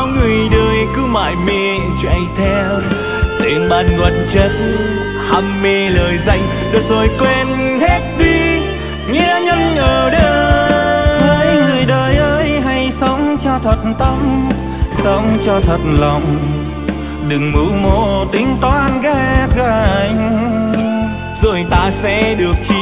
sao người đời cứ mải mê chạy theo tiền bạc vật chất, ham mê lời danh, rồi quên hết đi nghĩa nhân ở đời. Hỡi người đời ơi, hãy sống cho thật tâm, sống cho thật lòng, đừng mưu mô tính toán ghét ganh, rồi ta sẽ được